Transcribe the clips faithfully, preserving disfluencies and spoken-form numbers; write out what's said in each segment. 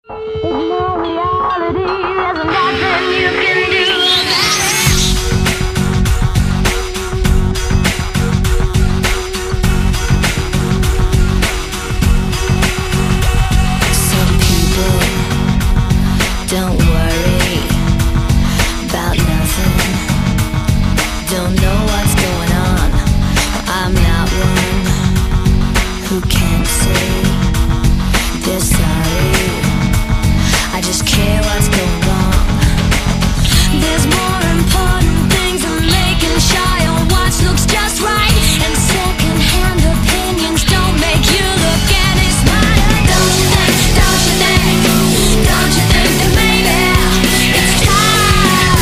Ignore reality, there's nothing you can do about it. Some people don't worry about nothing, don't know what's going on. I'm not one who can't say they're sorry. I just care what's going wrong. There's more important things than making shy on what looks just right. And second-hand opinions don't make you look any smarter. Don't you think, don't you think, don't you think that maybe it's time?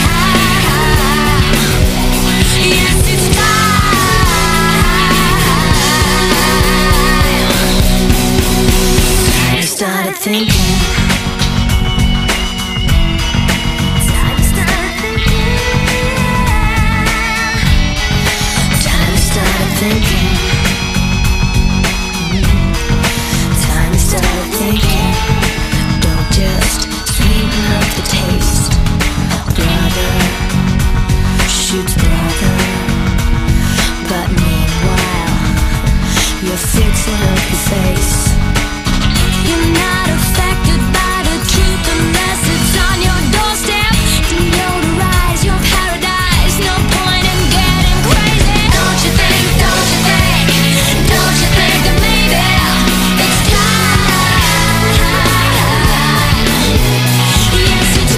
Yes, it's time. I started thinking. Fixing up your face. You're not affected by the truth unless it's on your doorstep. Deodorize your paradise, no point in getting crazy. Don't you think, don't you think, don't you think that maybe it's time? Yes, it's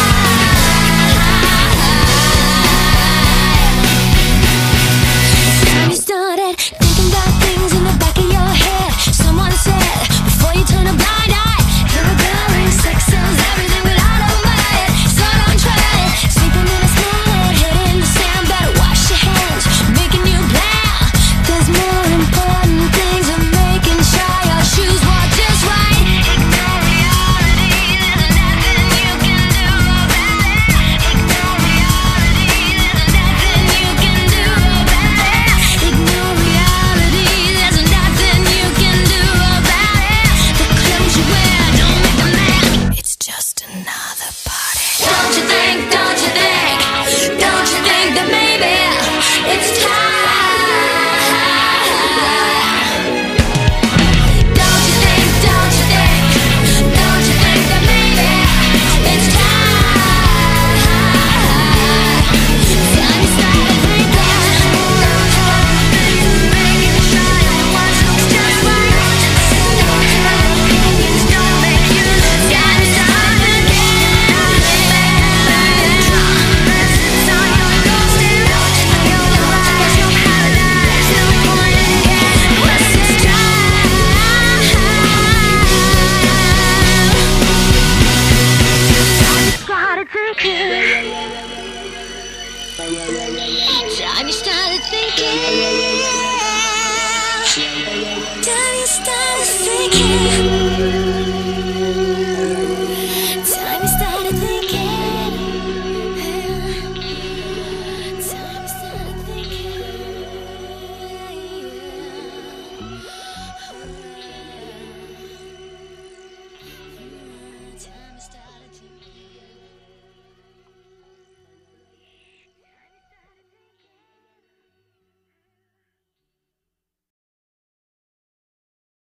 time. Time you started thinking about things in the back of your head. Someone said, before you turn a blind eye, you're a girl who sex sells everything, but I don't buy it, so don't try it. Sleeping in a slide, head in the sand, better wash your hands, making you plan. There's more important things than making sure your shoes walk just right. Ignore reality, there's nothing you can do about it. Ignore reality, there's nothing you can do about it. Ignore reality, there's nothing you can do about it. The clothes you wear don't make a man, it's just another party. Don't you think, don't you think, don't you think that maybe it's time? Don't you think, don't you think, don't you think that maybe it's time? Time you started thinking. Making sure that what looks just right. Second-hand opinions don't make you look. Time you started thinking. It's on your doorstep. Deodorize your paradise, no point in getting worse. It's time. Time you started thinking. Time you started thinking. Time you started thinking.